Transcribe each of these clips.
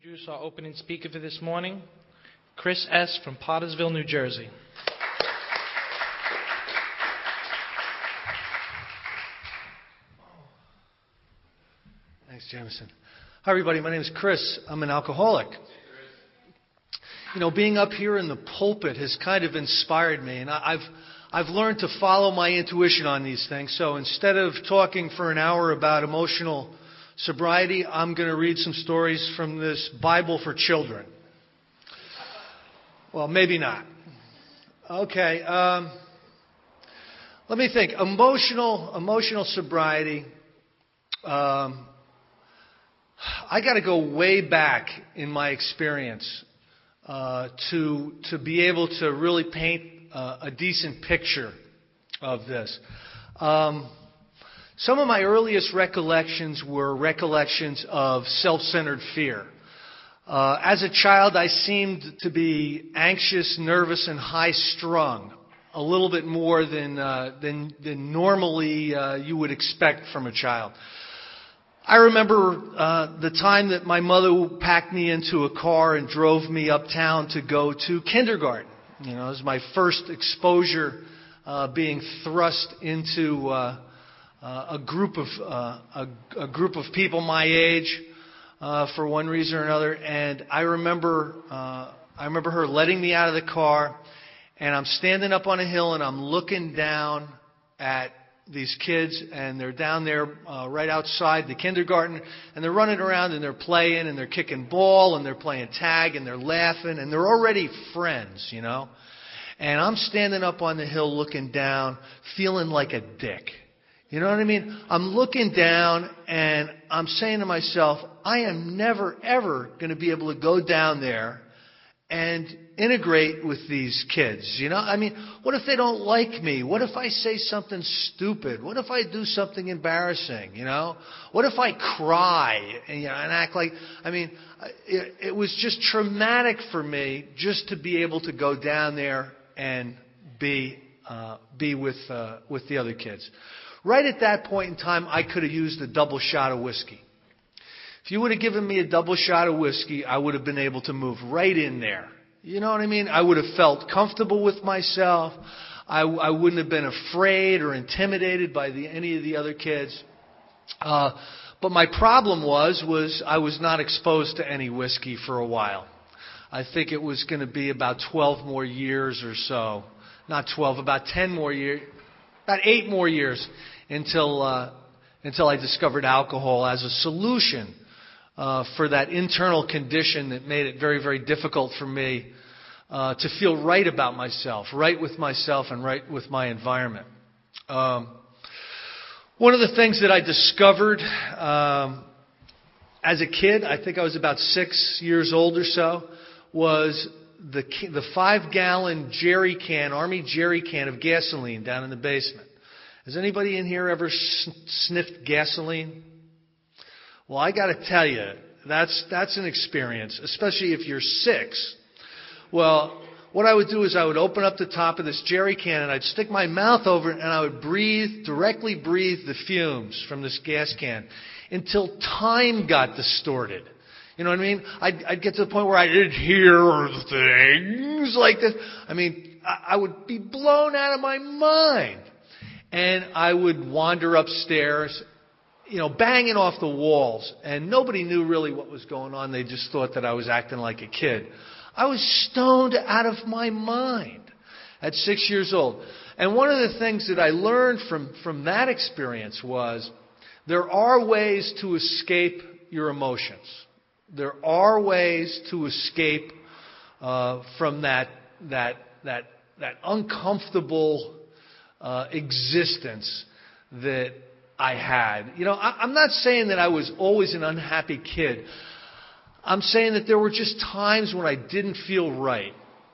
Introduce our opening speaker for this morning, Chris S. from Pottersville, New Jersey. Thanks, Jameson. Hi, everybody. My name is Chris. I'm an alcoholic. You know, being up here in the pulpit has kind of inspired me, and I've learned to follow my intuition on these things. So instead of talking for an hour about emotional sobriety, I'm going to read some stories from this Bible for children. Well, maybe not. Okay. Let me think. Emotional sobriety. I got to go way back in my experience to be able to really paint a decent picture of this. Some of my earliest recollections were recollections of self-centered fear. As a child, I seemed to be anxious, nervous, and high-strung, a little bit more than normally you would expect from a child. I remember the time that my mother packed me into a car and drove me uptown to go to kindergarten. You know, it was my first exposure being thrust into a group of people my age for one reason or another. And I remember her letting me out of the car, and I'm standing up on a hill and I'm looking down at these kids, and they're down there right outside the kindergarten, and they're running around and they're playing and they're kicking ball and they're playing tag and they're laughing and they're already friends, you know. And I'm standing up on the hill looking down, feeling like a dick. You know what I mean? I'm looking down and I'm saying to myself, I am never, ever going to be able to go down there and integrate with these kids. You know, I mean, what if they don't like me? What if I say something stupid? What if I do something embarrassing? You know, what if I cry and, you know, and act like, I mean, it was just traumatic for me just to be able to go down there and be with the other kids. Right at that point in time, I could have used a double shot of whiskey. If you would have given me a double shot of whiskey, I would have been able to move right in there. You know what I mean? I would have felt comfortable with myself. I wouldn't have been afraid or intimidated by any of the other kids. But my problem was I was not exposed to any whiskey for a while. I think it was going to be about 12 more years or so. Not 12, about 10 more years. About 8 more years until I discovered alcohol as a solution for that internal condition that made it very, very difficult for me to feel right about myself, right with myself and right with my environment. One of the things that I discovered as a kid, I think I was about 6 years old or so, was the 5-gallon jerry can, Army jerry can of gasoline down in the basement. Has anybody in here ever sniffed gasoline? Well, I got to tell you, that's an experience, especially if you're 6. Well, what I would do is I would open up the top of this jerry can and I'd stick my mouth over it and I would directly breathe the fumes from this gas can until time got distorted. You know what I mean? I'd get to the point where I didn't hear things like this. I mean, I would be blown out of my mind. And I would wander upstairs, you know, banging off the walls. And nobody knew really what was going on. They just thought that I was acting like a kid. I was stoned out of my mind at 6 years old. And one of the things that I learned from that experience was there are ways to escape your emotions. There are ways to escape from that uncomfortable existence that I had. You know, I'm not saying that I was always an unhappy kid. I'm saying that there were just times when I didn't feel right.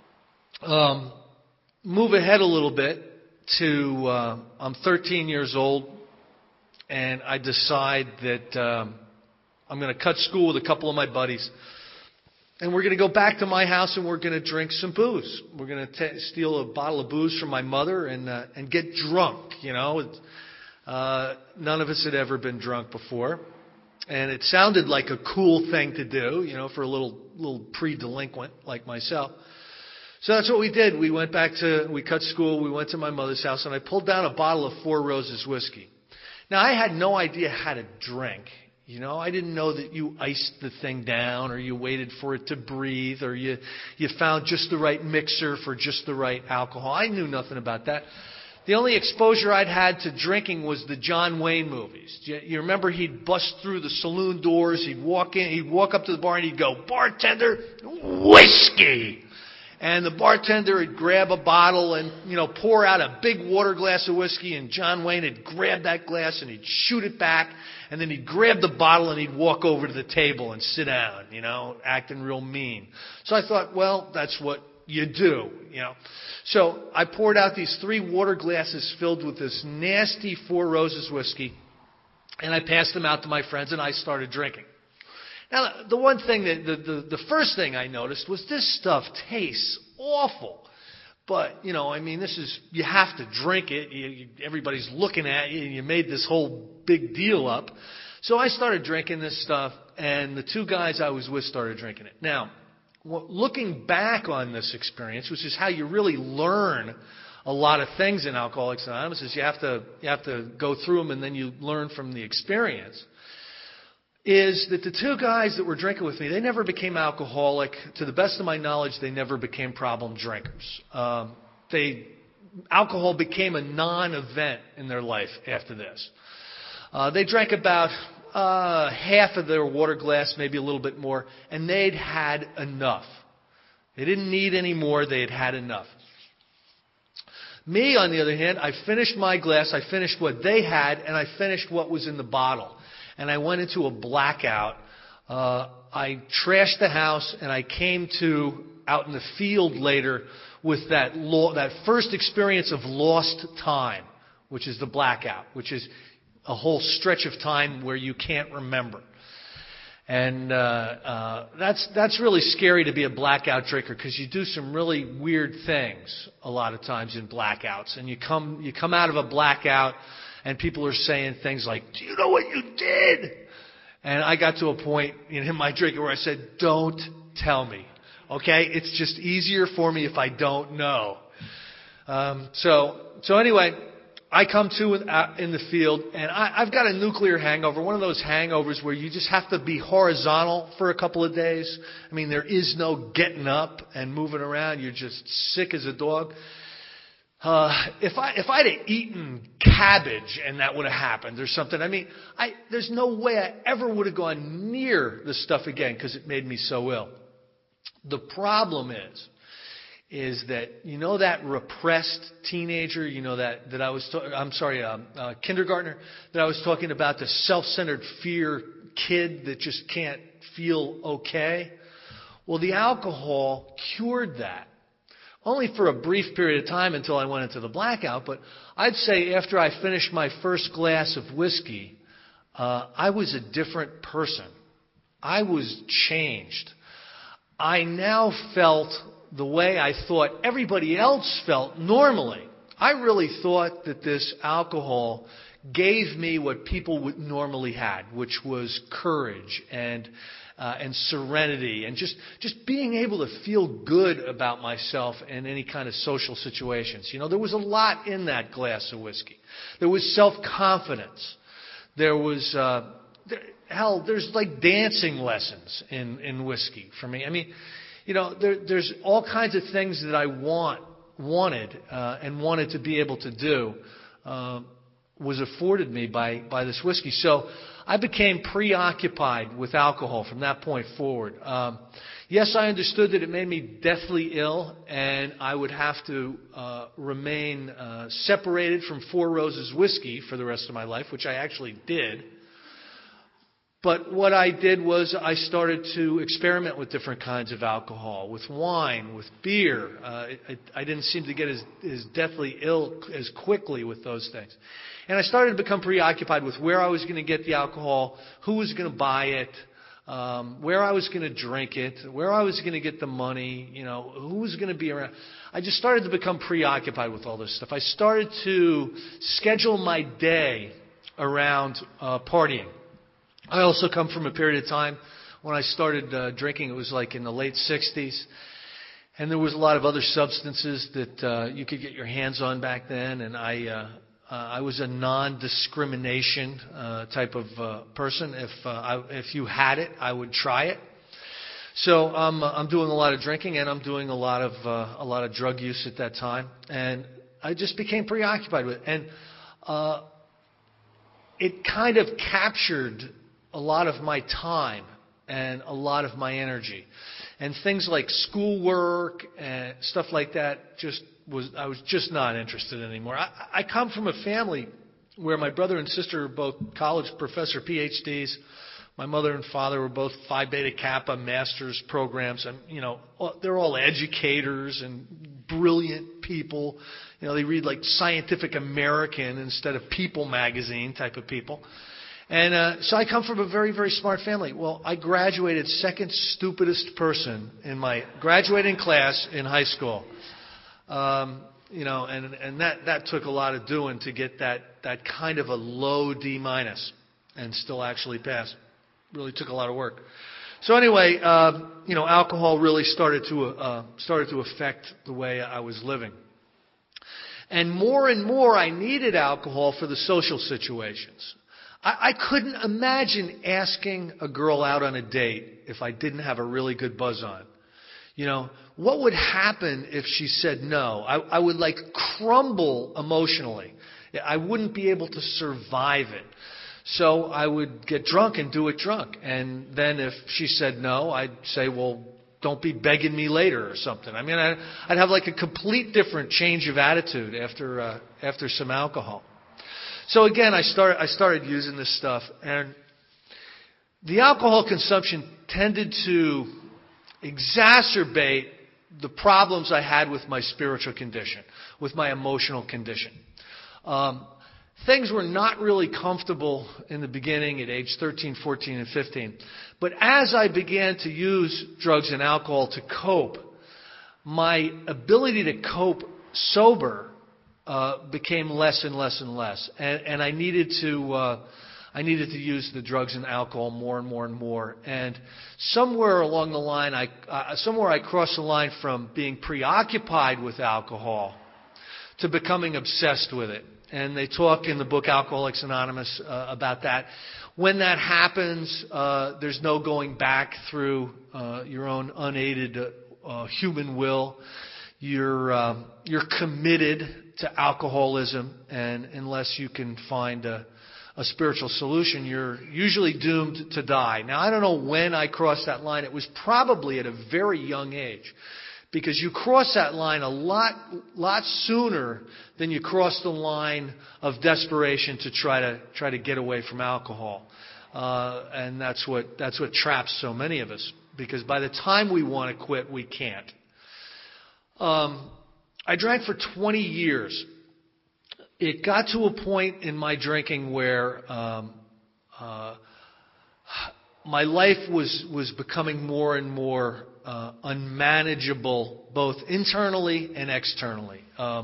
Move ahead a little bit to I'm 13 years old, and I decide that I'm going to cut school with a couple of my buddies. And we're going to go back to my house and we're going to drink some booze. We're going to steal a bottle of booze from my mother and get drunk, you know. None of us had ever been drunk before. And it sounded like a cool thing to do, for a little pre-delinquent like myself. So that's what we did. We cut school, we went to my mother's house, and I pulled down a bottle of Four Roses whiskey. Now, I had no idea how to drink. I didn't know that you iced the thing down, or you waited for it to breathe, or you found just the right mixer for just the right alcohol. I knew nothing about that. The only exposure I'd had to drinking was the John Wayne movies. You remember he'd bust through the saloon doors, he'd walk up to the bar and he'd go, "Bartender, whiskey!" And the bartender would grab a bottle and, pour out a big water glass of whiskey, and John Wayne would grab that glass and he'd shoot it back, and then he'd grab the bottle and he'd walk over to the table and sit down, acting real mean. So I thought, well, that's what you do, So I poured out these 3 water glasses filled with this nasty Four Roses whiskey, and I passed them out to my friends, and I started drinking. Now, the one thing the first thing I noticed was this stuff tastes awful. But, you have to drink it. Everybody's looking at you. You made this whole big deal up. So I started drinking this stuff, and the 2 guys I was with started drinking it. Now, looking back on this experience, which is how you really learn a lot of things in Alcoholics Anonymous, is you have to go through them and then you learn from the experience, is that the 2 guys that were drinking with me, they never became alcoholic. To the best of my knowledge, they never became problem drinkers. Alcohol became a non-event in their life after this. They drank about half of their water glass, maybe a little bit more, and they'd had enough. They didn't need any more. They had had enough. Me, on the other hand, I finished my glass, I finished what they had, and I finished what was in the bottle. And I went into a blackout. I trashed the house, and I came to out in the field later with that first experience of lost time, which is the blackout, which is a whole stretch of time where you can't remember. And that's really scary to be a blackout drinker, because you do some really weird things a lot of times in blackouts. And you come out of a blackout, and people are saying things like, "Do you know what you did?" And I got to a point in my drinking where I said, "Don't tell me. Okay? It's just easier for me if I don't know." So anyway, I come to in the field, and I've got a nuclear hangover, one of those hangovers where you just have to be horizontal for a couple of days. There is no getting up and moving around. You're just sick as a dog. If I'd have eaten cabbage and that would have happened or something, there's no way I ever would have gone near the stuff again, because it made me so ill. The problem is that, that repressed teenager, that I was, kindergartner, that I was talking about, the self-centered fear kid that just can't feel okay. Well, the alcohol cured that. Only for a brief period of time until I went into the blackout, but I'd say after I finished my first glass of whiskey, I was a different person. I was changed. I now felt the way I thought everybody else felt normally. I really thought that this alcohol gave me what people would normally had, which was courage and serenity, and just being able to feel good about myself in any kind of social situations. There was a lot in that glass of whiskey. There was self-confidence. There was, there's like dancing lessons in whiskey for me. There's all kinds of things that I wanted to be able to do, was afforded me by this whiskey. So I became preoccupied with alcohol from that point forward. Yes, I understood that it made me deathly ill, and I would have to remain separated from Four Roses whiskey for the rest of my life, which I actually did. But what I did was I started to experiment with different kinds of alcohol, with wine, with beer. I didn't seem to get as deathly ill as quickly with those things. And I started to become preoccupied with where I was going to get the alcohol, who was going to buy it, where I was going to drink it, where I was going to get the money, who was going to be around. I just started to become preoccupied with all this stuff. I started to schedule my day around partying. I also come from a period of time when I started drinking. It was like in the late 60s. And there was a lot of other substances that you could get your hands on back then. And I was a non-discrimination type of person. If you had it, I would try it. So I'm doing a lot of drinking, and I'm doing a lot of drug use at that time. And I just became preoccupied with it. And it kind of captured a lot of my time and a lot of my energy. And things like schoolwork and stuff like that I was just not interested in anymore. I come from a family where my brother and sister are both college professor PhDs. My mother and father were both Phi Beta Kappa master's programs. And, they're all educators and brilliant people. They read like Scientific American instead of People magazine type of people. And so I come from a very, very smart family. Well, I graduated second stupidest person in my graduating class in high school. And that took a lot of doing to get that kind of a low D- and still actually pass. Really took a lot of work. So anyway, alcohol really started to affect the way I was living. And more I needed alcohol for the social situations. I couldn't imagine asking a girl out on a date if I didn't have a really good buzz on. What would happen if she said no? I would like crumble emotionally. I wouldn't be able to survive it. So I would get drunk and do it drunk. And then if she said no, I'd say, well, don't be begging me later or something. I mean, I'd have like a complete different change of attitude after some alcohol. So again, I started using this stuff, and the alcohol consumption tended to exacerbate the problems I had with my spiritual condition, with my emotional condition. Things were not really comfortable in the beginning at age 13, 14, and 15. But as I began to use drugs and alcohol to cope, my ability to cope sober became less and less and less, and I needed to use the drugs and alcohol more and more and more. And somewhere along the line, I crossed the line from being preoccupied with alcohol to becoming obsessed with it. And they talk in the book Alcoholics Anonymous about that. When that happens, there's no going back through your own unaided human will. You're committed to alcoholism, and unless you can find a spiritual solution, you're usually doomed to die. Now, I don't know when I crossed that line. It was probably at a very young age, because you cross that line a lot sooner than you cross the line of desperation to try to get away from alcohol, and that's what traps so many of us. Because by the time we want to quit, we can't. I drank for 20 years. It got to a point in my drinking where my life was becoming more and more unmanageable, both internally and externally.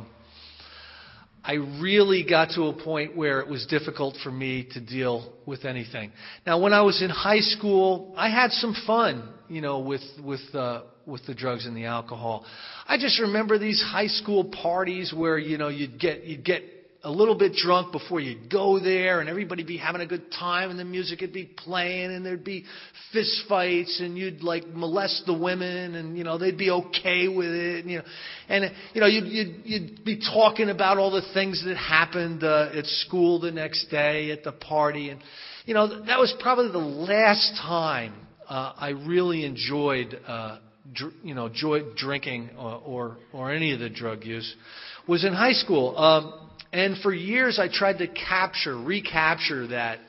I really got to a point where it was difficult for me to deal with anything. Now, when I was in high school, I had some fun, with the drugs and the alcohol. I just remember these high school parties where, you'd get a little bit drunk before you'd go there, and everybody'd be having a good time, and the music would be playing, and there'd be fist fights, and you'd like molest the women, and they'd be okay with it, and you'd be talking about all the things that happened at school the next day at the party, and that was probably the last time I really enjoyed drinking or any of the drug use was in high school. And for years, I tried to recapture that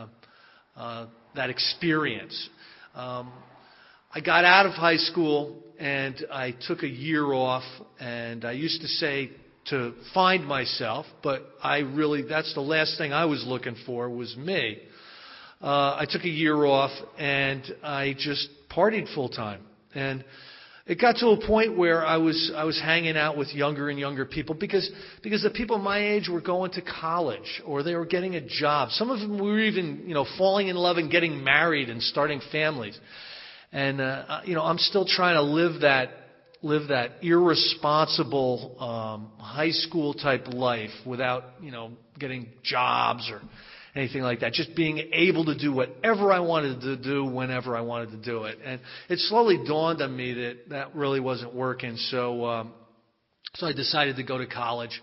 experience. I got out of high school and I took a year off. And I used to say to find myself, but that's the last thing I was looking for was me. I took a year off and I just partied full time. And it got to a point where I was hanging out with younger and younger people because the people my age were going to college or they were getting a job. Some of them were even, falling in love and getting married and starting families. And I'm still trying to live that irresponsible high school type life without, getting jobs or anything like that. Just being able to do whatever I wanted to do whenever I wanted to do it. And it slowly dawned on me that really wasn't working. So I decided to go to college.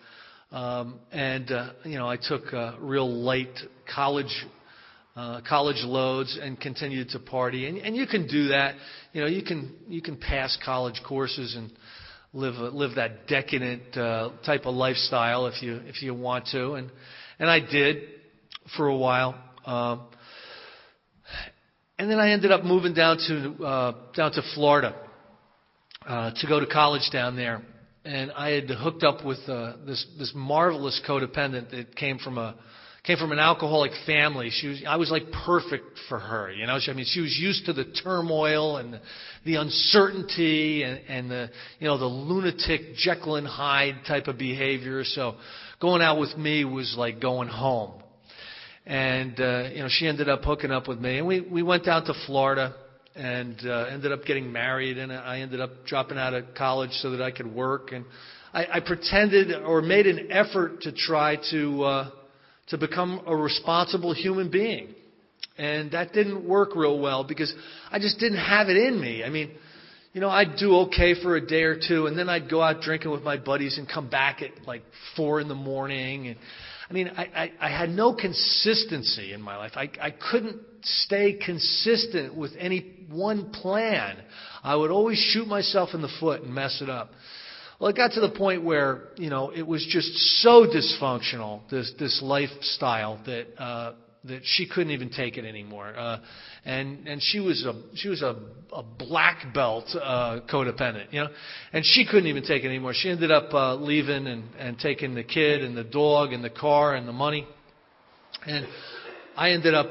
I took real light college loads and continued to party. And you can do that. You can pass college courses and live that decadent type of lifestyle if you want to. And I did for a while. And then I ended up moving down to Florida to go to college down there. And I had hooked up with this marvelous codependent that came from an alcoholic family. I was like perfect for her, she was used to the turmoil and the uncertainty and the lunatic Jekyll and Hyde type of behavior. So going out with me was like going home. And she ended up hooking up with me, and we went down to Florida and ended up getting married. And I ended up dropping out of college so that I could work. And I pretended or made an effort to try to become a responsible human being. And that didn't work real well because I just didn't have it in me. I mean, I'd do okay for a day or two, and then I'd go out drinking with my buddies and come back at like 4 a.m. And I had no consistency in my life. I couldn't stay consistent with any one plan. I would always shoot myself in the foot and mess it up. Well, it got to the point where, it was just so dysfunctional, this lifestyle, that she couldn't even take it anymore. And she was a black belt codependent, and she couldn't even take it anymore. She ended up leaving and taking the kid and the dog and the car and the money. And I ended up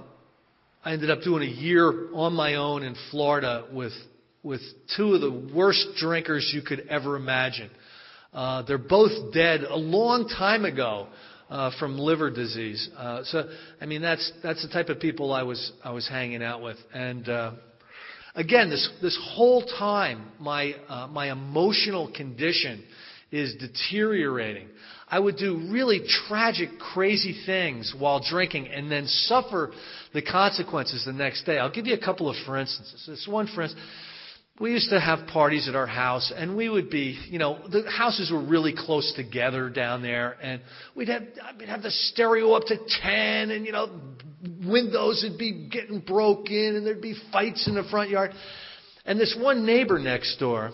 doing a year on my own in Florida with two of the worst drinkers you could ever imagine. They're both dead a long time ago from liver disease. That's the type of people I was hanging out with. And again, this whole time, my emotional condition is deteriorating. I would do really tragic, crazy things while drinking and then suffer the consequences the next day. I'll give you a couple of for instances. This one, for instance, we used to have parties at our house, and we would be, the houses were really close together down there, and we'd have the stereo up to 10, and, windows would be getting broken, and there'd be fights in the front yard. And this one neighbor next door,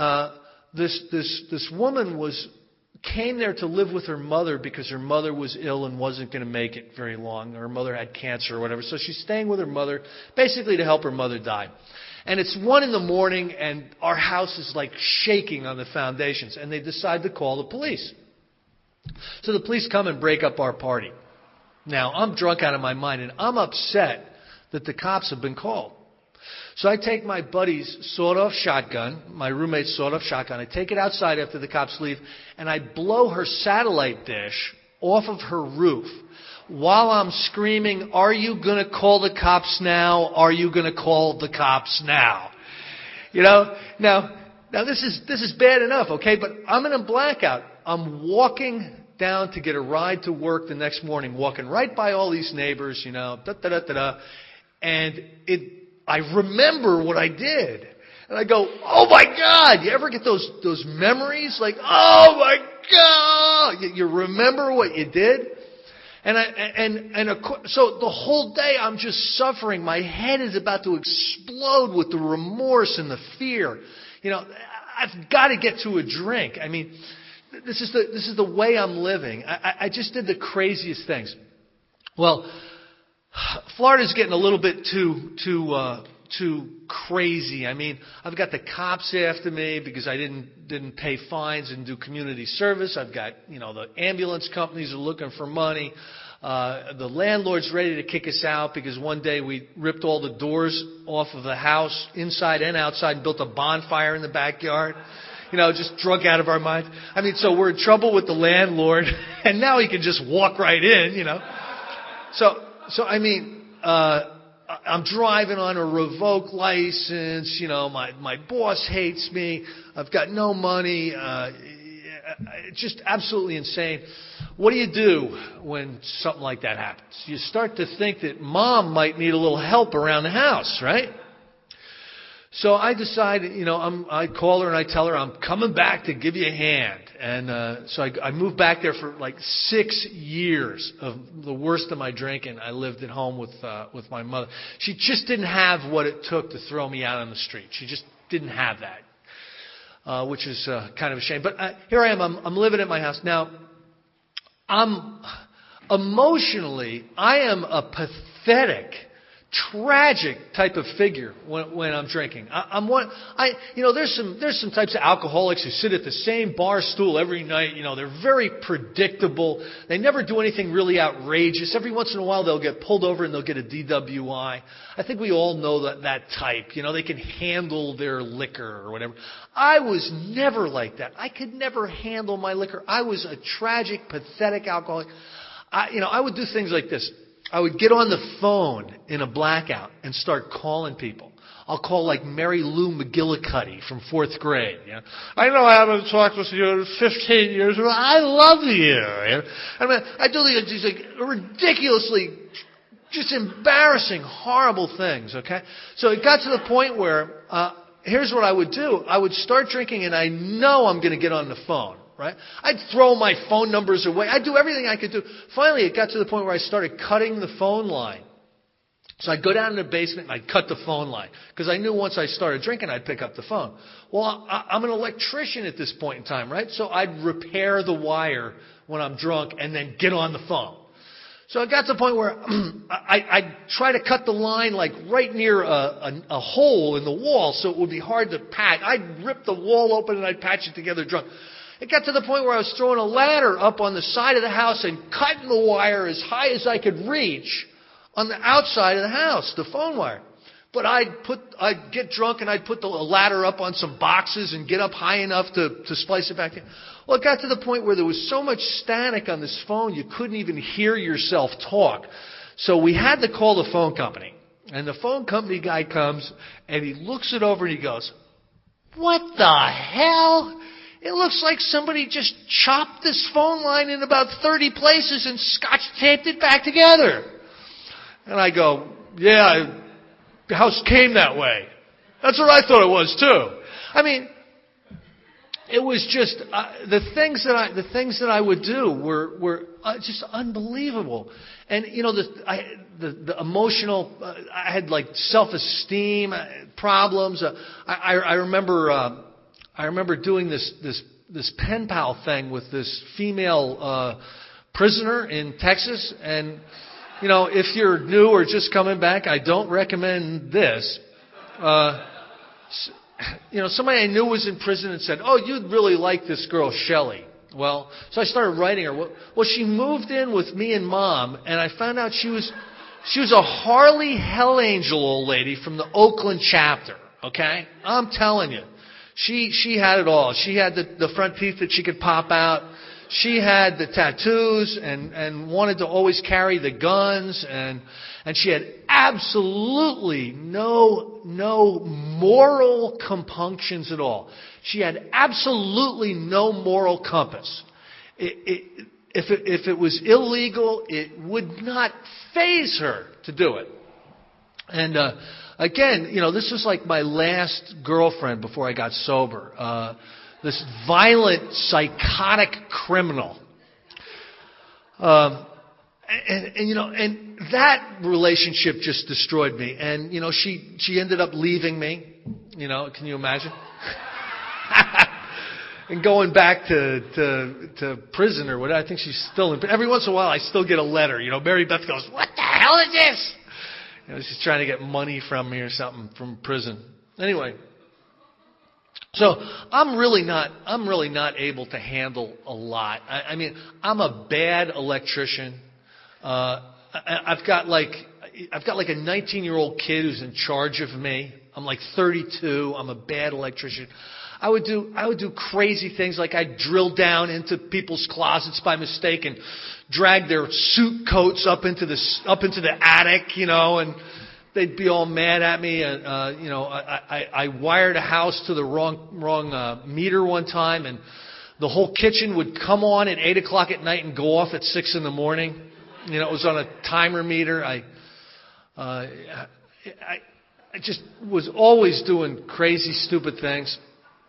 this woman came there to live with her mother because her mother was ill and wasn't going to make it very long. Her mother had cancer or whatever, so she's staying with her mother, basically to help her mother die. And it's 1 a.m, and our house is like shaking on the foundations. And they decide to call the police. So the police come and break up our party. Now, I'm drunk out of my mind, and I'm upset that the cops have been called. So I take my buddy's sawed-off shotgun, my roommate's sawed-off shotgun. I take it outside after the cops leave, and I blow her satellite dish off of her roof while I'm screaming, "Are you going to call the cops now? Are you going to call the cops now?" Now this is bad enough, okay? But I'm in a blackout. I'm walking down to get a ride to work the next morning, walking right by all these neighbors, and I remember what I did. And I go, "Oh my God!" You ever get those memories? Like, "Oh my God!" You remember what you did? So the whole day I'm just suffering. My head is about to explode with the remorse and the fear. I've got to get to a drink. I mean, this is the way I'm living. I just did the craziest things. Well, Florida's getting a little bit too crazy. I mean, I've got the cops after me because I didn't pay fines and do community service. I've got, the ambulance companies are looking for money. The landlord's ready to kick us out because one day we ripped all the doors off of the house, inside and outside, and built a bonfire in the backyard. Just drunk out of our minds. So we're in trouble with the landlord, and now he can just walk right in, I'm driving on a revoked license. My boss hates me. I've got no money. Just absolutely insane. What do you do when something like that happens? You start to think that mom might need a little help around the house, right? So I decided, I call her and I tell her I'm coming back to give you a hand. And so I moved back there for like 6 years of the worst of my drinking. I lived at home with my mother. She just didn't have what it took to throw me out on the street. She just didn't have that, which is kind of a shame. But here I am. I'm living at my house now. Emotionally, I am a pathetic, tragic type of figure when I'm drinking. There's some types of alcoholics who sit at the same bar stool every night. They're very predictable. They never do anything really outrageous. Every once in a while they'll get pulled over and they'll get a DWI. I think we all know that type. They can handle their liquor or whatever. I was never like that. I could never handle my liquor. I was a tragic, pathetic alcoholic. I would do things like this. I would get on the phone in a blackout and start calling people. I'll call like Mary Lou McGillicuddy from 4th grade. I know I haven't talked with you in 15 years, but I love you. I do these like ridiculously, just embarrassing, horrible things. Okay, so it got to the point where here's what I would do. I would start drinking, and I know I'm going to get on the phone. Right? I'd throw my phone numbers away. I'd do everything I could do. Finally, it got to the point where I started cutting the phone line. So I'd go down in the basement and I'd cut the phone line. Because I knew once I started drinking, I'd pick up the phone. Well, I'm an electrician at this point in time, right? So I'd repair the wire when I'm drunk and then get on the phone. So it got to the point where I'd try to cut the line like right near a hole in the wall so it would be hard to patch. I'd rip the wall open and I'd patch it together drunk. It got to the point where I was throwing a ladder up on the side of the house and cutting the wire as high as I could reach on the outside of the house, the phone wire. But I'd get drunk and I'd put the ladder up on some boxes and get up high enough to splice it back in. Well, it got to the point where there was so much static on this phone you couldn't even hear yourself talk. So we had to call the phone company. And the phone company guy comes and he looks it over and he goes, "What the hell? It looks like somebody just chopped this phone line in about 30 places and scotch taped it back together." And I go, "Yeah, the house came that way." That's what I thought it was too. It was just the things that I would do were just unbelievable. And the emotional, I had like self-esteem problems. I remember doing this pen pal thing with this female prisoner in Texas. And, if you're new or just coming back, I don't recommend this. Somebody I knew was in prison and said, "Oh, you'd really like this girl, Shelley." Well, so I started writing her. Well, she moved in with me and Mom, and I found out she was a Harley Hell Angel old lady from the Oakland chapter. Okay? I'm telling you. She had it all. She had the front teeth that she could pop out. She had the tattoos and wanted to always carry the guns, and she had absolutely no moral compunctions at all. She had absolutely no moral compass. If it was illegal, it would not faze her to do it. And again, this was like my last girlfriend before I got sober. This violent, psychotic criminal. And that relationship just destroyed me. And, she ended up leaving me. Can you imagine? And going back to prison or whatever. I think she's still in. Every once in a while, I still get a letter. Mary Beth goes, "What the hell is this?" She's trying to get money from me or something from prison. Anyway. So I'm really not able to handle a lot. I'm a bad electrician. I've got like a 19-year-old kid who's in charge of me. I'm like 32. I'm a bad electrician. I would do crazy things, like I'd drill down into people's closets by mistake and drag their suit coats up into the attic, and they'd be all mad at me. I wired a house to the wrong meter one time, and the whole kitchen would come on at 8 o'clock at night and go off at 6 in the morning. It was on a timer meter. I just was always doing crazy, stupid things.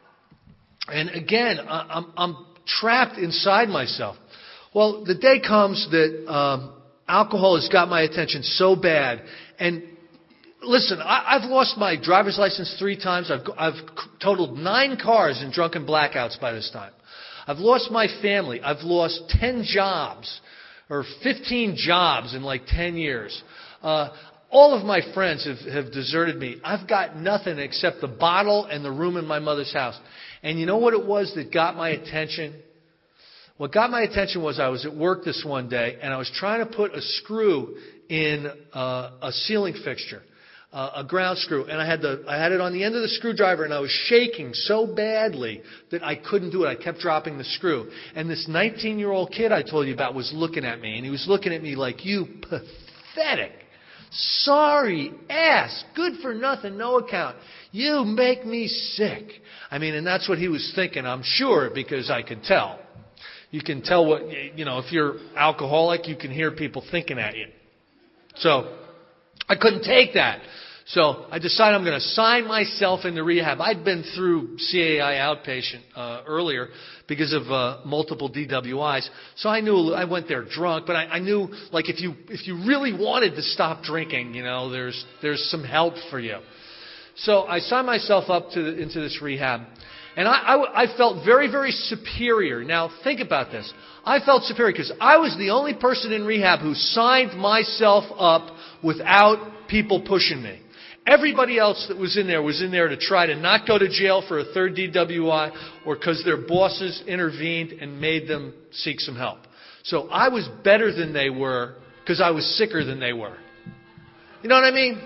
And again, I'm trapped inside myself. Well, the day comes that alcohol has got my attention so bad. And listen, I've lost my driver's license 3 times. I've totaled 9 cars in drunken blackouts by this time. I've lost my family. I've lost 10 jobs or 15 jobs in like 10 years. All of my friends have deserted me. I've got nothing except the bottle and the room in my mother's house. And you know what it was that got my attention? What got my attention was I was at work this one day, and I was trying to put a screw in a ceiling fixture, a ground screw. And I had it on the end of the screwdriver, and I was shaking so badly that I couldn't do it. I kept dropping the screw. And this 19-year-old kid I told you about was looking at me, and he was looking at me like, "You pathetic, sorry ass, good for nothing, no account. You make me sick." I mean, and that's what he was thinking, I'm sure, because I could tell. You can tell what, if you're alcoholic, you can hear people thinking at you. So I couldn't take that. So I decided I'm going to sign myself into rehab. I'd been through CAI outpatient earlier because of multiple DWIs. So I knew I went there drunk, but I knew, like, if you really wanted to stop drinking, there's some help for you. So I signed myself up into this rehab, and I felt very, very superior. Now think about this. I felt superior because I was the only person in rehab who signed myself up without people pushing me. Everybody else that was in there to try to not go to jail for a 3rd DWI, or because their bosses intervened and made them seek some help. So I was better than they were because I was sicker than they were. You know what I mean?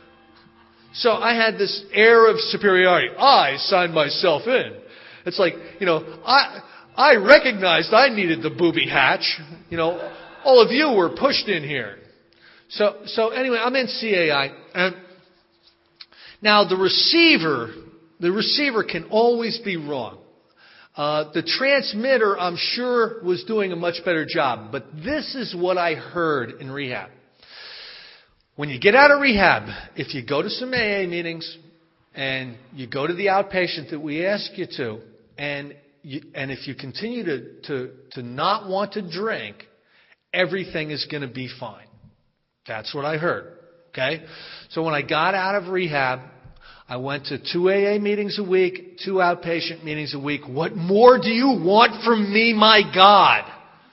So I had this air of superiority. I signed myself in. It's like, I recognized I needed the booby hatch. All of you were pushed in here. So anyway, I'm in CAI, and now the receiver can always be wrong. The transmitter, I'm sure, was doing a much better job. But this is what I heard in rehab. When you get out of rehab, if you go to some AA meetings and you go to the outpatient that we ask you to, and if you continue to not want to drink, everything is going to be fine. That's what I heard. Okay? So when I got out of rehab, I went to 2 AA meetings a week, 2 outpatient meetings a week. What more do you want from me, my God?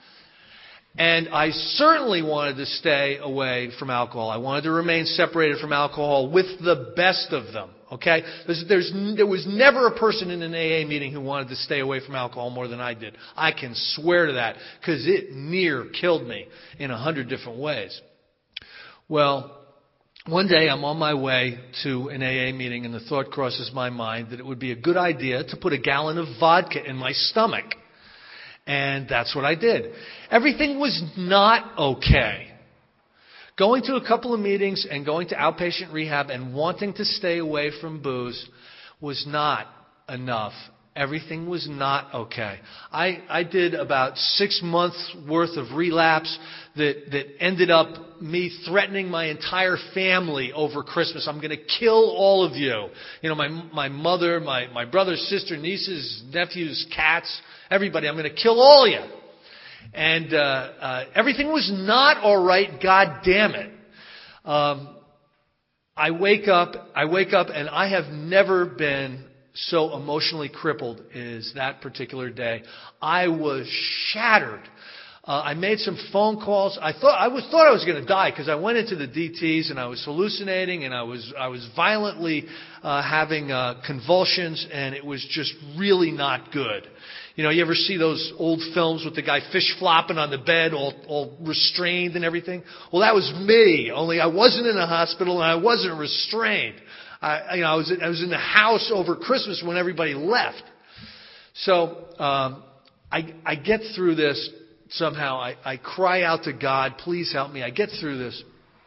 And I certainly wanted to stay away from alcohol. I wanted to remain separated from alcohol with the best of them. Okay? There was never a person in an AA meeting who wanted to stay away from alcohol more than I did. I can swear to that, because it near killed me in 100 different ways. Well, one day I'm on my way to an AA meeting, and the thought crosses my mind that it would be a good idea to put a gallon of vodka in my stomach. And that's what I did. Everything was not okay. Going to a couple of meetings and going to outpatient rehab and wanting to stay away from booze was not enough. Everything was not okay. I did about 6 months worth of relapse that ended up me threatening my entire family over Christmas. I'm going to kill all of you. My mother, my brother, sister, nieces, nephews, cats, everybody. I'm going to kill all of you. And everything was not all right. God damn it. I wake up and I have never been so emotionally crippled as that particular day. I was shattered. I made some phone calls. I thought I was going to die because I went into the DTs and I was hallucinating and I was violently having convulsions, and it was just really not good. You know, you ever see those old films with the guy fish flopping on the bed, all restrained and everything? Well, that was me. Only I wasn't in a hospital and I wasn't restrained. I was in the house over Christmas when everybody left. So I get through this somehow. I cry out to God, please help me. I get through this.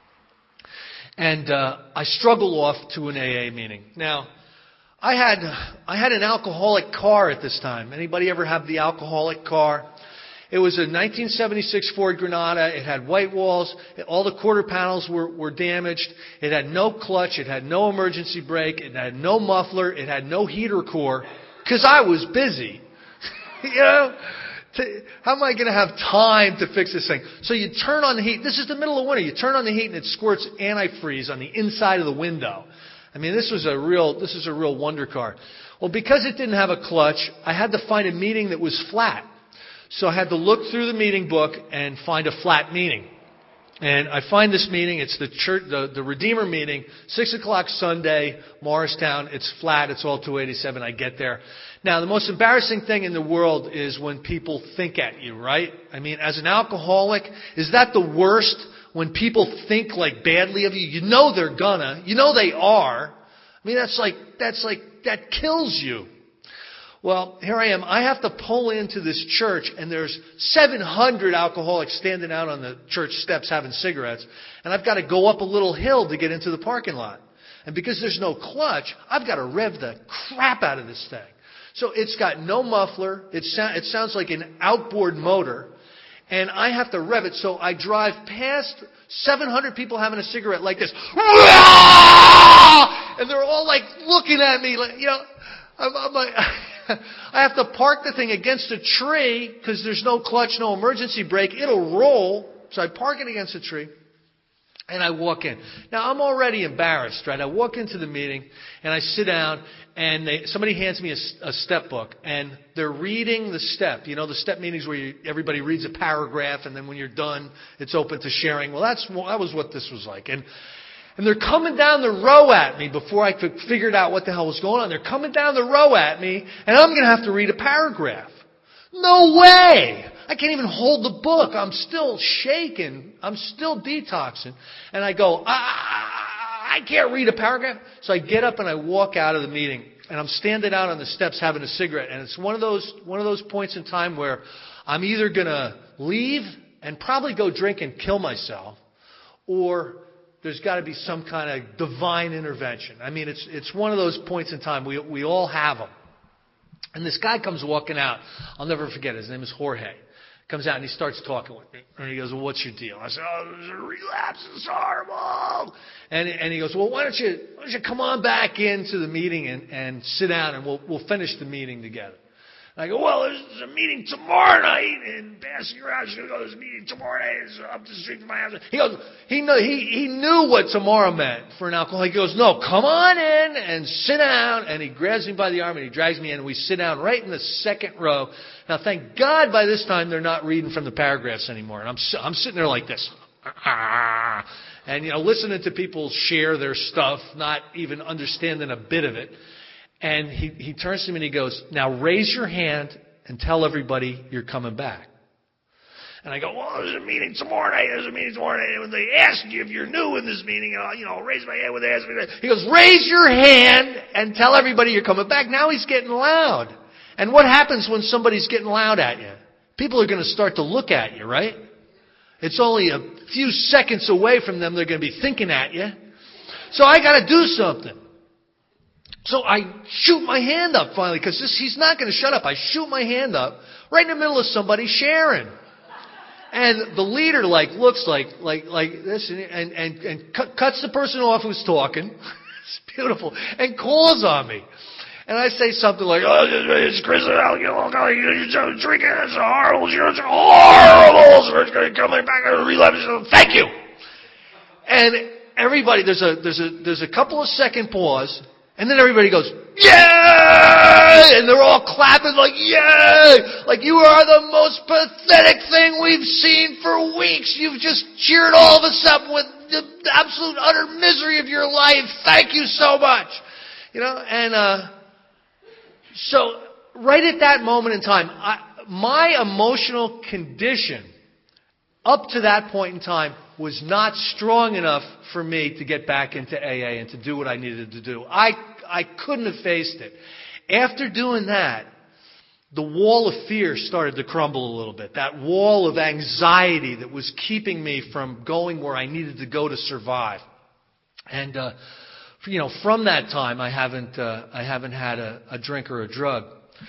And I struggle off to an AA meeting. Now, I had an alcoholic car at this time. Anybody ever have the alcoholic car? It was a 1976 Ford Granada. It had white walls. All the quarter panels were damaged. It had no clutch. It had no emergency brake. It had no muffler. It had no heater core. Because I was busy. You know? How am I going to have time to fix this thing? So you turn on the heat. This is the middle of winter. You turn on the heat and it squirts antifreeze on the inside of the window. I mean, this is a real wonder car. Well, because it didn't have a clutch, I had to find a meeting that was flat. So I had to look through the meeting book and find a flat meeting. And I find this meeting. It's the church, the Redeemer meeting, 6 o'clock Sunday, Morristown. It's flat. It's all 287. I get there. Now, the most embarrassing thing in the world is when people think at you, right? I mean, as an alcoholic, is that the worst? When people think like badly of you, you know they're gonna, you know they are. I mean, that kills you. Well, here I am. I have to pull into this church, and there's 700 alcoholics standing out on the church steps having cigarettes, and I've got to go up a little hill to get into the parking lot. And because there's no clutch, I've got to rev the crap out of this thing. So it's got no muffler. It sounds like an outboard motor. And I have to rev it, so I drive past 700 people having a cigarette like this. And they're all like looking at me like, you know, I'm like, I have to park the thing against a tree because there's no clutch, no emergency brake. It'll roll. So I park it against a tree. And I walk in. Now, I'm already embarrassed, right? I walk into the meeting, and I sit down, and somebody hands me a step book, and they're reading the step. You know, the step meetings where everybody reads a paragraph, and then when you're done, it's open to sharing. Well, that was what this was like. And they're coming down the row at me before I could figure out what the hell was going on. They're coming down the row at me, and I'm going to have to read a paragraph. No way! I can't even hold the book. I'm still shaking. I'm still detoxing. And I go, I can't read a paragraph. So I get up and I walk out of the meeting. And I'm standing out on the steps having a cigarette. And it's one of those points in time where I'm either going to leave and probably go drink and kill myself, or there's got to be some kind of divine intervention. I mean, it's one of those points in time. We all have them. And this guy comes walking out. I'll never forget. His name is Jorge. Comes out and he starts talking with me. And he goes, well, what's your deal? I said, there's a relapse. It's horrible. And he goes, well, why don't you come on back into the meeting and sit down and we'll finish the meeting together. And I go, well, there's a meeting tomorrow night in Basking Rouge. There's a meeting tomorrow night. It's up the street from my house. He goes, he knew what tomorrow meant for an alcoholic. He goes, no, come on in and sit down. And he grabs me by the arm and he drags me in and we sit down right in the second row. Now, thank God by this time they're not reading from the paragraphs anymore. And I'm sitting there like this. And, you know, listening to people share their stuff, not even understanding a bit of it. And he turns to me and he goes, now raise your hand and tell everybody you're coming back. And I go, well, there's a meeting tomorrow night. There's a meeting tomorrow night. And when they ask you if you're new in this meeting, I'll raise my hand when they ask me that. He goes, raise your hand and tell everybody you're coming back. Now he's getting loud. And what happens when somebody's getting loud at you? People are going to start to look at you, right? It's only a few seconds away from them. They're going to be thinking at you. So I got to do something. So I shoot my hand up finally because he's not going to shut up. I shoot my hand up right in the middle of somebody sharing. And the leader looks like this and cuts the person off who's talking. It's beautiful. And calls on me. And I say something like, oh, it's Chris, you're drinking, it's horrible, it's horrible, it's coming back and relapse. Thank you. And everybody, there's a couple of second pause, and then everybody goes, yeah! yay! And they're all clapping like, yay! Like, you are the most pathetic thing we've seen for weeks. You've just cheered all of us up with the absolute utter misery of your life. Thank you so much. And so right at that moment in time, my emotional condition up to that point in time was not strong enough for me to get back into AA and to do what I needed to do. I couldn't have faced it. After doing that, the wall of fear started to crumble a little bit. That wall of anxiety that was keeping me from going where I needed to go to survive. And from that time, I haven't had a drink or a drug.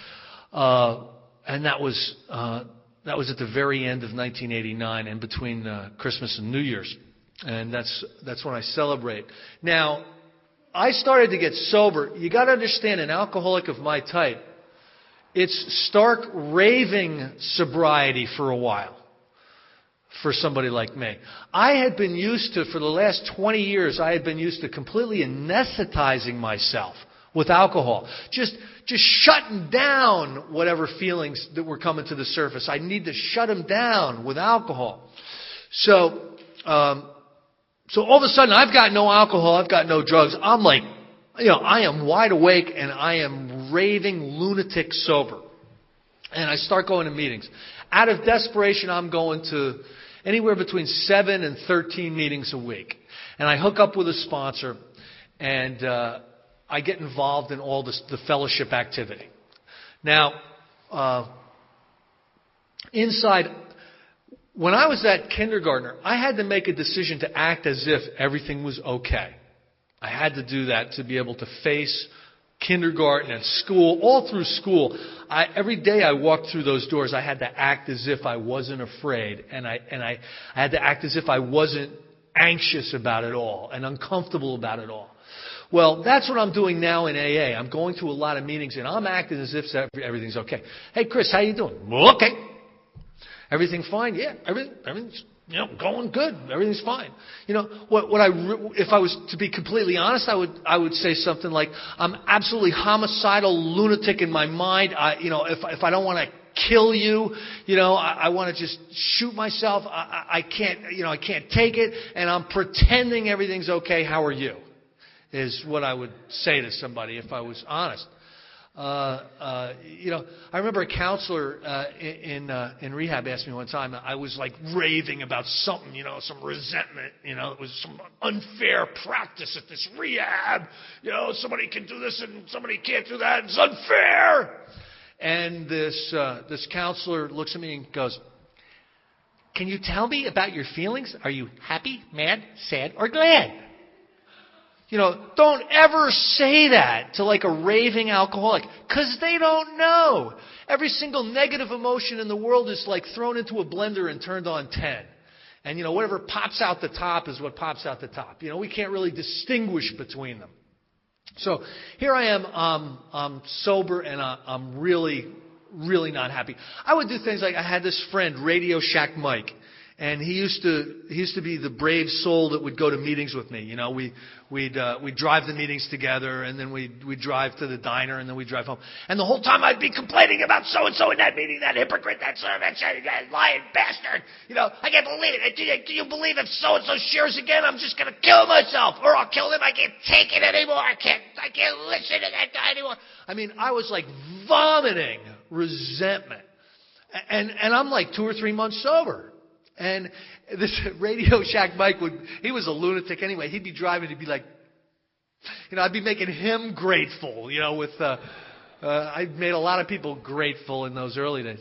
And that was at the very end of 1989, and between Christmas and New Year's, and that's when I celebrate. Now, I started to get sober. You got to understand, an alcoholic of my type, it's stark raving sobriety for a while. For somebody like me, I had been used to, for the last 20 years, I had been used to completely anesthetizing myself with alcohol, just shutting down whatever feelings that were coming to the surface. I need to shut them down with alcohol. So all of a sudden, I've got no alcohol, I've got no drugs. I'm like, I am wide awake and I am raving lunatic sober. And I start going to meetings. Out of desperation, I'm going to anywhere between 7 and 13 meetings a week. And I hook up with a sponsor, and I get involved in all the fellowship activity. Now, inside, when I was that kindergartner, I had to make a decision to act as if everything was okay. I had to do that to be able to face kindergarten and school, all through school. Every day I walked through those doors, I had to act as if I wasn't afraid, and I had to act as if I wasn't anxious about it all and uncomfortable about it all. Well, that's what I'm doing now in AA. I'm going to a lot of meetings, and I'm acting as if everything's okay. Hey, Chris, how you doing? Well, okay. Everything fine? Yeah, everything's going good. Everything's fine. If I was to be completely honest, I would say something like, I'm absolutely homicidal lunatic in my mind. If I don't want to kill you, I want to just shoot myself. I can't take it, and I'm pretending everything's okay. How are you? Is what I would say to somebody if I was honest. I remember a counselor in rehab asked me one time. I was like raving about something, some resentment. It was some unfair practice at this rehab. Somebody can do this and somebody can't do that. It's unfair. And this counselor looks at me and goes, "Can you tell me about your feelings? Are you happy, mad, sad, or glad?" Don't ever say that to like a raving alcoholic, because they don't know. Every single negative emotion in the world is like thrown into a blender and turned on 10. And, whatever pops out the top is what pops out the top. We can't really distinguish between them. So here I am, I'm sober, and I'm really, really not happy. I would do things like, I had this friend, Radio Shack Mike. And he used to be the brave soul that would go to meetings with me. We'd drive the meetings together, and then we'd drive to the diner, and then we'd drive home. And the whole time I'd be complaining about so and so in that meeting, that hypocrite, that son of a that lying bastard. I can't believe it. Do you believe if so and so shares again, I'm just gonna kill myself, or I'll kill him. I can't take it anymore. I can't listen to that guy anymore. I mean, I was like vomiting resentment, and I'm like 2 or 3 months sober. And this Radio Shack Mike he was a lunatic anyway. He'd be driving, he'd be like, I'd be making him grateful, I made a lot of people grateful in those early days.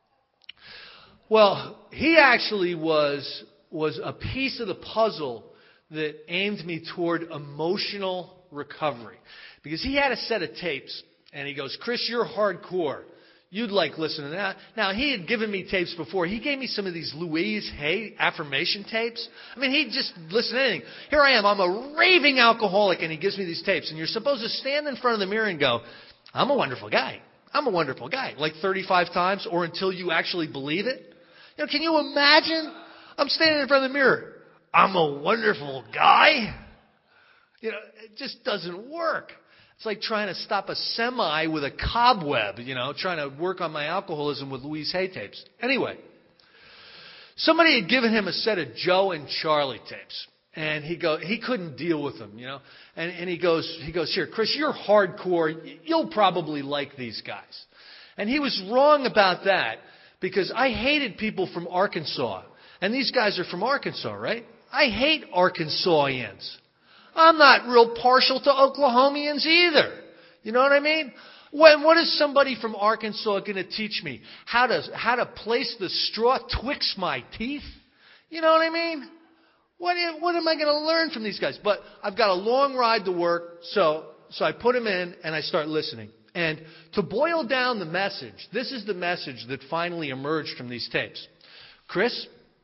Well, he actually was a piece of the puzzle that aimed me toward emotional recovery. Because he had a set of tapes, and he goes, "Chris, you're hardcore. You'd like listening to that." Now, he had given me tapes before. He gave me some of these Louise Hay affirmation tapes. I mean, he'd just listen to anything. Here I am. I'm a raving alcoholic, and he gives me these tapes. And you're supposed to stand in front of the mirror and go, "I'm a wonderful guy. I'm a wonderful guy," like 35 times, or until you actually believe it. Can you imagine? I'm standing in front of the mirror. "I'm a wonderful guy." It just doesn't work. It's like trying to stop a semi with a cobweb, trying to work on my alcoholism with Louise Hay tapes. Anyway, somebody had given him a set of Joe and Charlie tapes. And he couldn't deal with them, And he goes, here, Chris, you're hardcore. You'll probably like these guys. And he was wrong about that because I hated people from Arkansas. And these guys are from Arkansas, right? I hate Arkansasians. I'm not real partial to Oklahomians either. You know what I mean? What is somebody from Arkansas going to teach me? How to place the straw twixt my teeth? You know what I mean? What am I going to learn from these guys? But I've got a long ride to work, so I put them in and I start listening. And to boil down the message, this is the message that finally emerged from these tapes. Chris,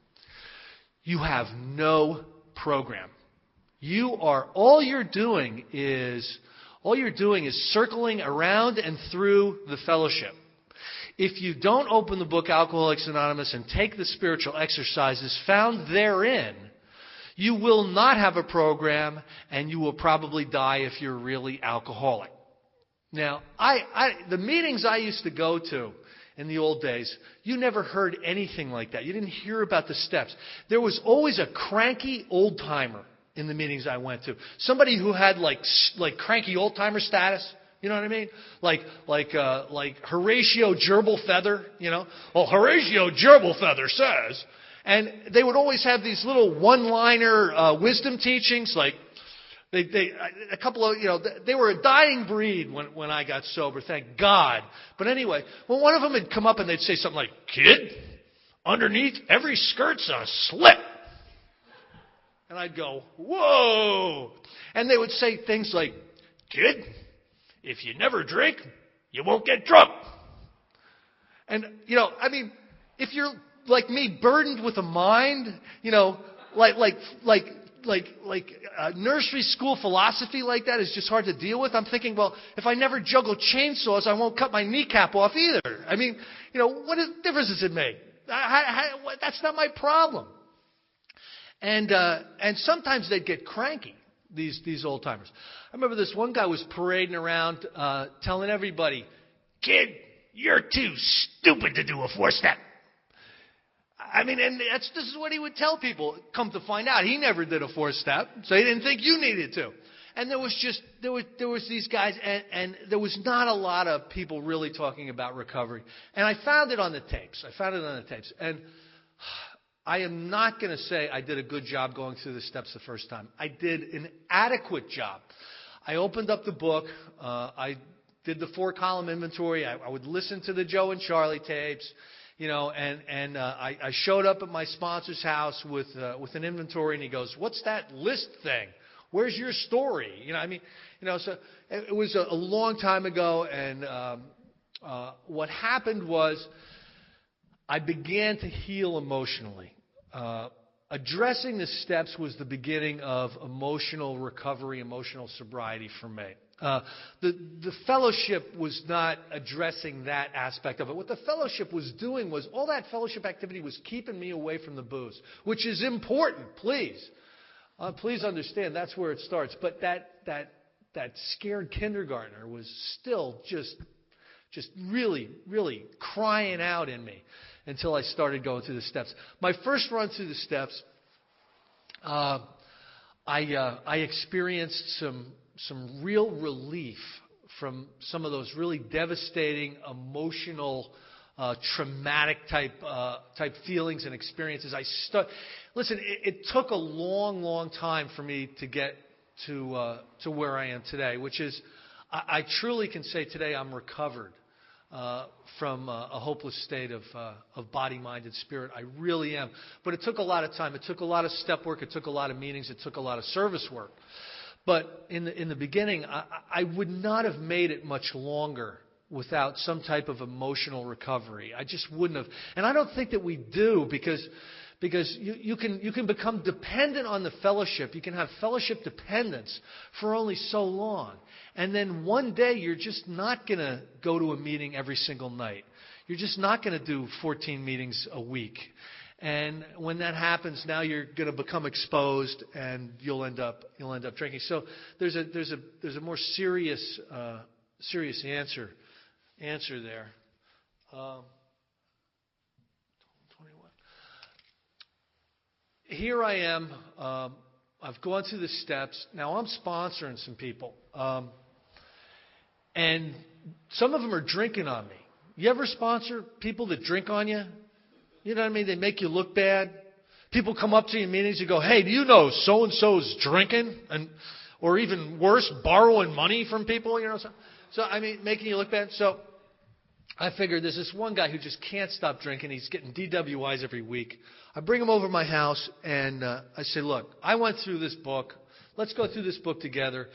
you have no program. All you're doing is circling around and through the fellowship. If you don't open the book Alcoholics Anonymous and take the spiritual exercises found therein, you will not have a program, and you will probably die if you're really alcoholic. Now, the meetings I used to go to in the old days, you never heard anything like that. You didn't hear about the steps. There was always a cranky old-timer in the meetings I went to. Somebody who had like cranky old-timer status. You know what I mean? Like Horatio Gerbil Feather, Well, Horatio Gerbil Feather says... And they would always have these little one-liner wisdom teachings, like they were a dying breed when I got sober, thank God. But anyway, when one of them would come up and they'd say something like, "Kid, underneath every skirt's a slit," and I'd go, "Whoa!" And they would say things like, "Kid, if you never drink, you won't get drunk." And if you're like me, burdened with a mind, like nursery school philosophy like that is just hard to deal with. I'm thinking, well, if I never juggle chainsaws, I won't cut my kneecap off either. What difference does it make? That's not my problem. And sometimes they'd get cranky, these old timers. I remember this one guy was parading around, telling everybody, "Kid, you're too stupid to do a 4-step." And this is what he would tell people. Come to find out, he never did a 4-step, so he didn't think you needed to. And there was these guys, and there was not a lot of people really talking about recovery. And I found it on the tapes. And I am not going to say I did a good job going through the steps the first time. I did an adequate job. I opened up the book. I did the 4-column inventory. I would listen to the Joe and Charlie tapes. I showed up at my sponsor's house with an inventory, and he goes, "What's that list thing? Where's your story?" So it was a long time ago, and what happened was I began to heal emotionally. Addressing the steps was the beginning of emotional recovery, emotional sobriety for me. The fellowship was not addressing that aspect of it. What the fellowship was doing was all that fellowship activity was keeping me away from the booze, which is important. Please understand that's where it starts. But that scared kindergartner was still just really, really crying out in me until I started going through the steps. My first run through the steps, I experienced some real relief from some of those really devastating, emotional, traumatic type feelings and experiences. Listen, it took a long, long time for me to get to where I am today, which is I truly can say today I'm recovered from a hopeless state of body, mind, and spirit. I really am. But it took a lot of time. It took a lot of step work. It took a lot of meetings. It took a lot of service work. But in the beginning, I would not have made it much longer without some type of emotional recovery. I just wouldn't have. And I don't think that we do because you can become dependent on the fellowship. You can have fellowship dependence for only so long. And then one day you're just not going to go to a meeting every single night. You're just not going to do 14 meetings a week. And when that happens, now you're going to become exposed, and you'll end up drinking. So there's a more serious answer there. 21. Here I am. I've gone through the steps. Now I'm sponsoring some people, and some of them are drinking on me. You ever sponsor people that drink on you? You know what I mean? They make you look bad. People come up to you in meetings and go, "Hey, do you know so-and-so's drinking?" Or even worse, borrowing money from people, you know. So I mean, making you look bad. So I figured there's this one guy who just can't stop drinking. He's getting DWIs every week. I bring him over to my house, and I say, "Look, I went through this book. Let's go through this book together.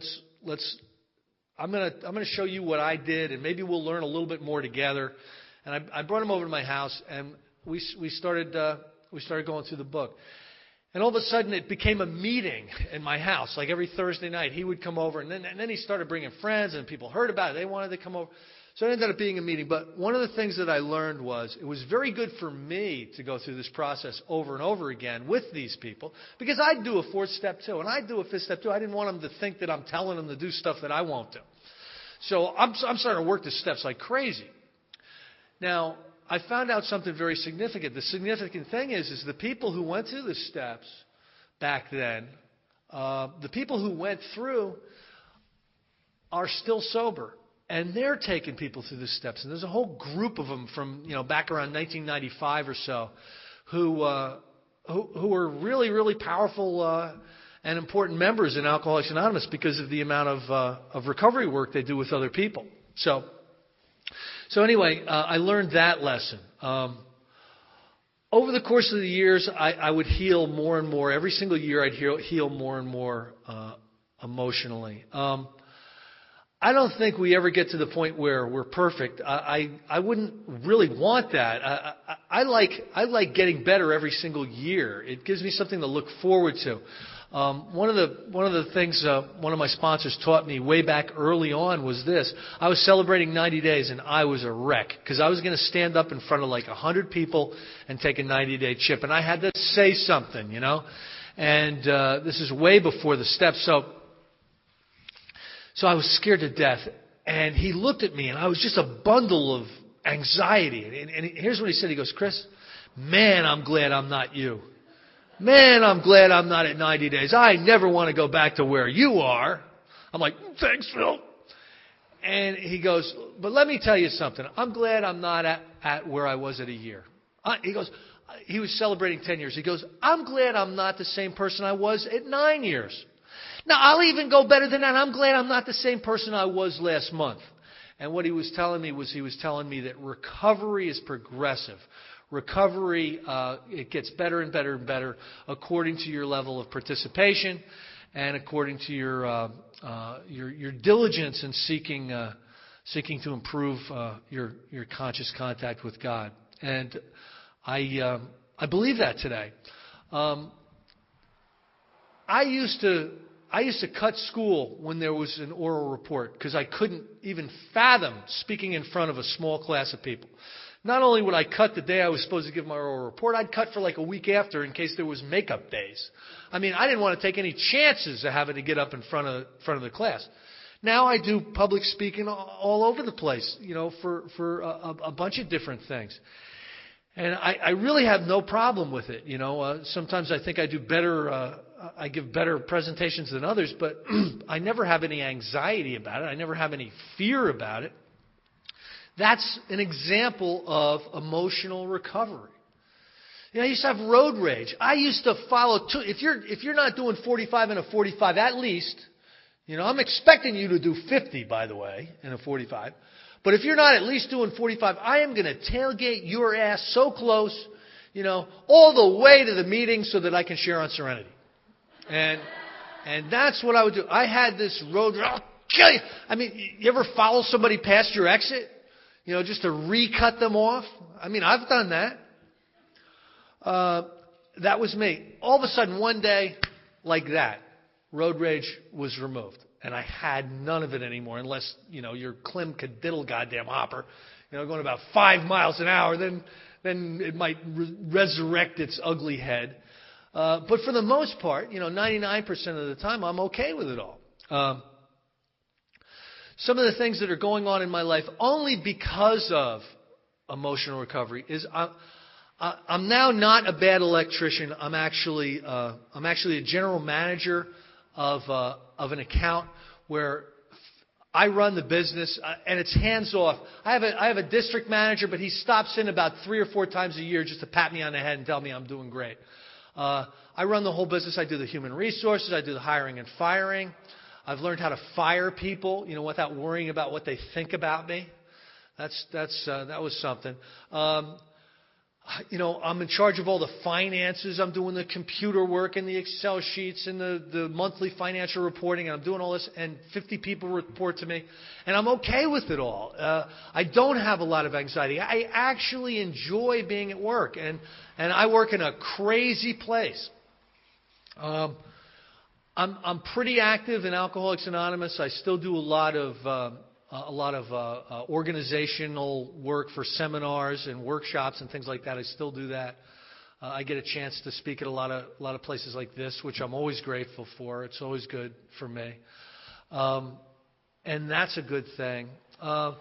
I'm gonna show you what I did, and maybe we'll learn a little bit more together." And I brought him over to my house, and we started going through the book. And all of a sudden, it became a meeting in my house. Like every Thursday night, he would come over, and then he started bringing friends, and people heard about it. They wanted to come over. So it ended up being a meeting. But one of the things that I learned was it was very good for me to go through this process over and over again with these people, because I'd do a fourth step too, and I'd do a fifth step too. I didn't want them to think that I'm telling them to do stuff that I won't do. So I'm starting to work the steps like crazy. Now, I found out something very significant. The significant thing is the people who went through the steps back then, the people who went through are still sober, and they're taking people through the steps. And there's a whole group of them from back around 1995 or so, who were really, really powerful and important members in Alcoholics Anonymous because of the amount of recovery work they do with other people. So anyway, I learned that lesson. Over the course of the years, I would heal more and more. Every single year, I'd heal more and more emotionally. I don't think we ever get to the point where we're perfect. I wouldn't really want that. I like getting better every single year. It gives me something to look forward to. One of the things one of my sponsors taught me way back early on was this. I was celebrating 90 days, and I was a wreck because I was going to stand up in front of like 100 people and take a 90-day chip, and I had to say something, And this is way before the steps, so I was scared to death. And he looked at me, and I was just a bundle of anxiety. And here's what he said. He goes, "Chris, man, I'm glad I'm not you. Man, I'm glad I'm not at 90 days. I never want to go back to where you are." I'm like, "Thanks, Phil." And he goes, "But let me tell you something. I'm glad I'm not at where I was at a year." He goes, he was celebrating 10 years. He goes, "I'm glad I'm not the same person I was at 9 years. Now, I'll even go better than that. I'm glad I'm not the same person I was last month." And what he was telling me was that recovery is progressive. Recovery, it gets better and better and better according to your level of participation and according to your diligence in seeking to improve your conscious contact with God. And I believe that today. I used to cut school when there was an oral report because I couldn't even fathom speaking in front of a small class of people. Not only would I cut the day I was supposed to give my oral report, I'd cut for like a week after in case there was makeup days. I mean, I didn't want to take any chances of having to get up in front of the class. Now I do public speaking all over the place, for a bunch of different things. And I really have no problem with it. Sometimes I think I do better, I give better presentations than others, but I never have any anxiety about it. I never have any fear about it. That's an example of emotional recovery. I used to have road rage. I used to follow if you're not doing 45 in a 45 at least, I'm expecting you to do 50, by the way, in a 45. But if you're not at least doing 45, I am going to tailgate your ass so close, all the way to the meeting so that I can share on Serenity. And that's what I would do. I had this road rage. I'll kill you. I mean, you ever follow somebody past your exit? Just to recut them off? I mean, I've done that. That was me. All of a sudden, one day, like that, road rage was removed. And I had none of it anymore, unless, you're Clem Cadiddle goddamn hopper, going about 5 miles an hour, then it might resurrect its ugly head. But for the most part, 99% of the time, I'm okay with it all. Some of the things that are going on in my life only because of emotional recovery is I'm now not a bad electrician. I'm actually a general manager of an account where I run the business, and it's hands off. I have a district manager, but he stops in about 3 or 4 times a year just to pat me on the head and tell me I'm doing great. I run the whole business. I do the human resources. I do the hiring and firing. I've learned how to fire people, without worrying about what they think about me. That was something. I'm in charge of all the finances. I'm doing the computer work and the Excel sheets and the monthly financial reporting. And I'm doing all this, and 50 people report to me. And I'm okay with it all. I don't have a lot of anxiety. I actually enjoy being at work. And I work in a crazy place. I'm pretty active in Alcoholics Anonymous. I still do a lot of organizational work for seminars and workshops and things like that. I still do that. I get a chance to speak at a lot of places like this, which I'm always grateful for. It's always good for me, and that's a good thing. I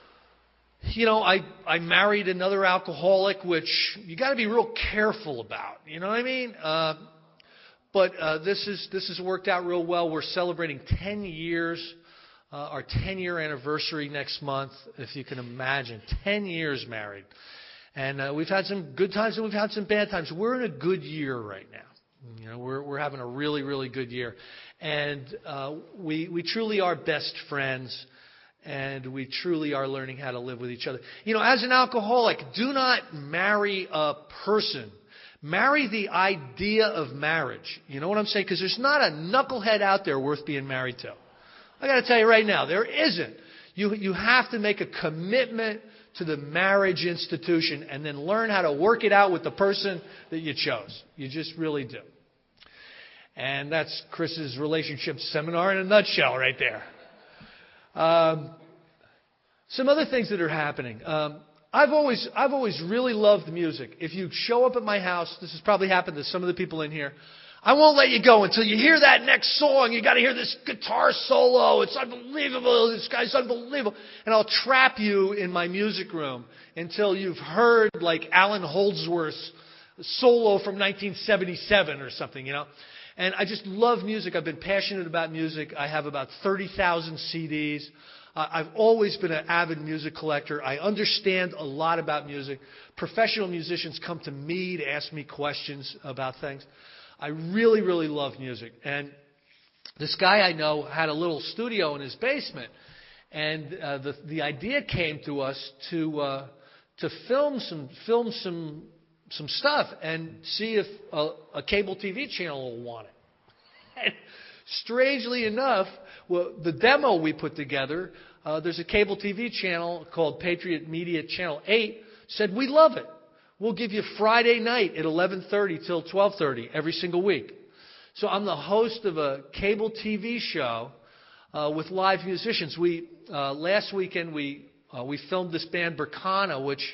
married another alcoholic, which you got to be real careful about. You know what I mean? But this has worked out real well. We're celebrating 10 years. Our 10-year anniversary next month, if you can imagine. 10 years married. And we've had some good times and we've had some bad times. We're in a good year right now. We're having a really, really good year. And we truly are best friends, and we truly are learning how to live with each other. As an alcoholic, do not marry a person. Marry the idea of marriage. You know what I'm saying? Because there's not a knucklehead out there worth being married to. I got to tell you right now, there isn't. You have to make a commitment to the marriage institution and then learn how to work it out with the person that you chose. You just really do. And that's Chris's relationship seminar in a nutshell right there. Some other things that are happening. I've always really loved music. If you show up at my house, this has probably happened to some of the people in here, I won't let you go until you hear that next song. You got to hear this guitar solo. It's unbelievable. This guy's unbelievable. And I'll trap you in my music room until you've heard like Alan Holdsworth's solo from 1977 or something, And I just love music. I've been passionate about music. I have about 30,000 CDs. I've always been an avid music collector. I understand a lot about music. Professional musicians come to me to ask me questions about things. I really, really love music. And this guy I know had a little studio in his basement. And the idea came to us to film some stuff and see if a cable TV channel will want it. And strangely enough, the demo we put together, there's a cable TV channel called Patriot Media Channel 8, said, "We love it. We'll give you Friday night at 11:30 till 12:30 every single week." So I'm the host of a cable TV show with live musicians. Last weekend we filmed this band Burkana, which,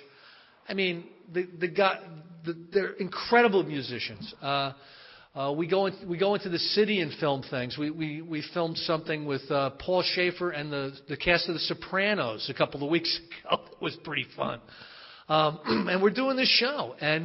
they're incredible musicians. We go into the city and film things. We filmed something with Paul Schaefer and the cast of The Sopranos a couple of weeks ago. It was pretty fun. And we're doing this show. And,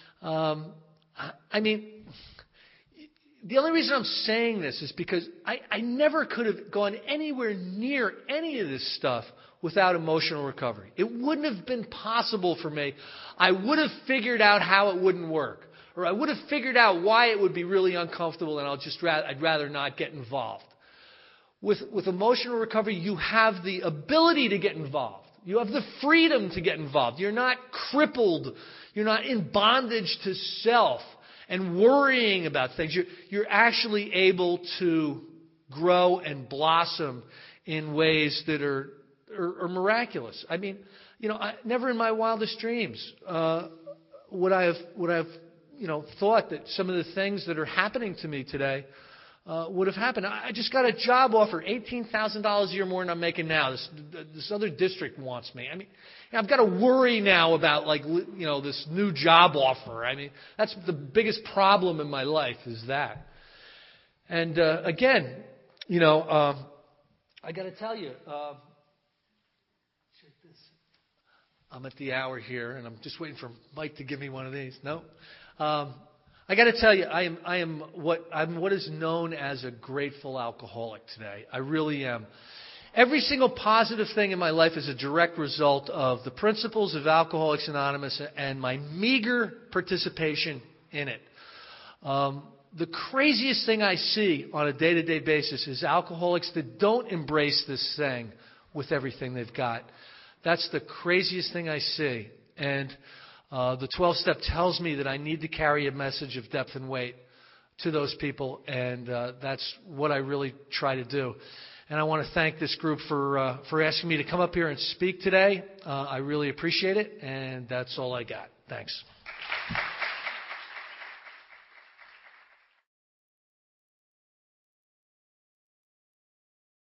the only reason I'm saying this is because I never could have gone anywhere near any of this stuff without emotional recovery. It wouldn't have been possible for me. I would have figured out how it wouldn't work. Or I would have figured out why it would be really uncomfortable, and I'd rather not get involved. With emotional recovery, you have the ability to get involved. You have the freedom to get involved. You're not crippled. You're not in bondage to self and worrying about things. You're actually able to grow and blossom in ways that are miraculous. Never in my wildest dreams would I have thought that some of the things that are happening to me today would have happened. I just got a job offer, $18,000 a year more than I'm making now. This other district wants me. I mean, I've got to worry now about this new job offer. I mean, that's the biggest problem in my life is that. And again, I got to tell you, check this. I'm at the hour here, and I'm just waiting for Mike to give me one of these. No. I got to tell you, I'm what is known as a grateful alcoholic today. I really am. Every single positive thing in my life is a direct result of the principles of Alcoholics Anonymous and my meager participation in it. The craziest thing I see on a day-to-day basis is alcoholics that don't embrace this thing with everything they've got. That's the craziest thing I see. And the 12-step tells me that I need to carry a message of depth and weight to those people, and that's what I really try to do. And I want to thank this group for asking me to come up here and speak today. I really appreciate it, and that's all I got. Thanks.